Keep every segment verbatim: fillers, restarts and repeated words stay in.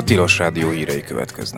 Tilos Rádió hírei következnek.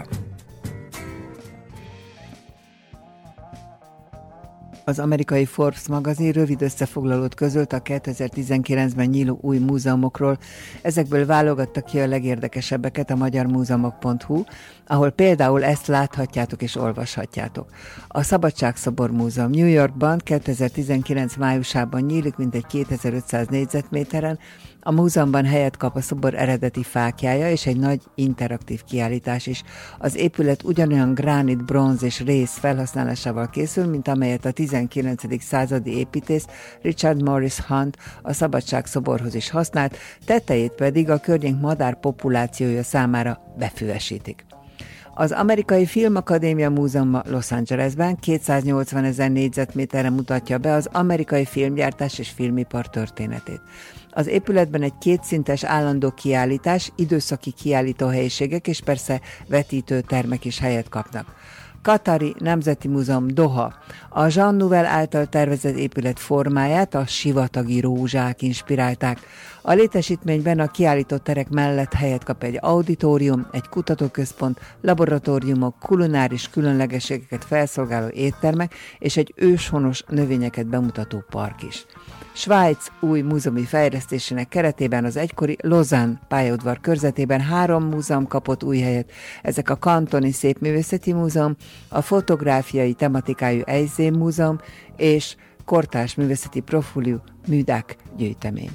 Az amerikai Forbes magazin rövid összefoglalót közölt a kétezer-tizenkilencben nyíló új múzeumokról. Ezekből válogattak ki a legérdekesebbeket a magyar múzeumok pont hu, ahol például ezt láthatjátok és olvashatjátok. A Szabadságszobor Múzeum New Yorkban kétezer-tizenkilenc májusában nyílik mintegy kétezer-ötszáz négyzetméteren. A múzeumban helyet kap a szobor eredeti fáklyája és egy nagy interaktív kiállítás is. Az épület ugyanolyan gránit, bronz és rész felhasználásával készül, mint amelyet a tizenkilencedik századi építész Richard Morris Hunt a Szabadságszoborhoz is használt, tetejét pedig a környék madár populációja számára befüvesítik. Az Amerikai Filmakadémia Múzeuma Los Angelesben kétszáznyolcvanezer négyzetméterre mutatja be az amerikai filmgyártás és filmipar történetét. Az épületben egy kétszintes állandó kiállítás, időszaki kiállítóhelyiségek és persze vetítőtermek is helyet kapnak. Katari Nemzeti Múzeum Doha. A Jean Nouvel által tervezett épület formáját a sivatagi rózsák inspirálták. A létesítményben a kiállított terek mellett helyet kap egy auditorium, egy kutatóközpont, laboratóriumok, kulináris különlegességeket felszolgáló éttermek és egy őshonos növényeket bemutató park is. Svájc új múzeumi fejlesztésének keretében az egykori Lausanne pályaudvar körzetében három múzeum kapott új helyet. Ezek a Kantoni Szépművészeti Múzeum, a Fotográfiai tematikájú Eizé Múzeum és Kortárs Művészeti Profiliú Műdák gyűjtemény.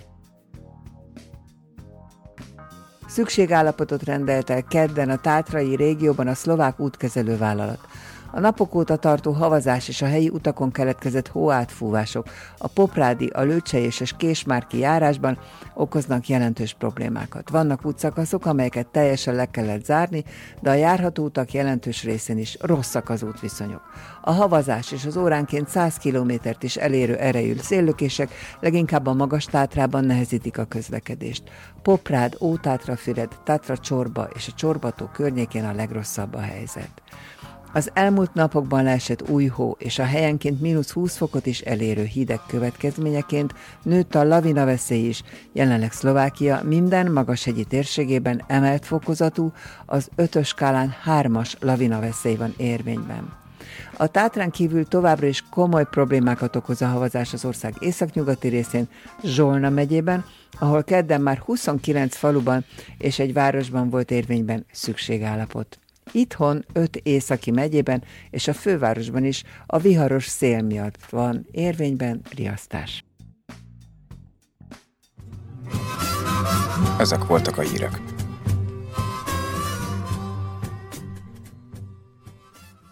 Szükségállapotot rendelt el kedden a tátrai régióban a szlovák útkezelő vállalat. A napok óta tartó havazás és a helyi utakon keletkezett hóátfúvások a Poprádi, a Lőcsei és Késmárki járásban okoznak jelentős problémákat. Vannak útszakaszok, amelyeket teljesen le kellett zárni, de a járható utak jelentős részén is rosszak az útviszonyok. A havazás és az óránként száz kilométert is elérő erejű széllökések leginkább a Magas-Tátrában nehezítik a közlekedést. Poprád, Ótátrafüred, Tatra-Csorba és a Csorbató környékén a legrosszabb a helyzet. Az elmúlt napokban leesett új hó és a helyenként mínusz húsz fokot is elérő hideg következményeként nőtt a lavina veszély is. Jelenleg Szlovákia minden magashegyi térségében emelt fokozatú, az ötös skálán hármas lavina veszély van érvényben. A Tátrán kívül továbbra is komoly problémákat okoz a havazás az ország északnyugati részén, Zsolna megyében, ahol kedden már huszonkilenc faluban és egy városban volt érvényben szükségállapot. Itthon öt északi megyében és a fővárosban is a viharos szél miatt van érvényben riasztás. Ezek voltak a hírek.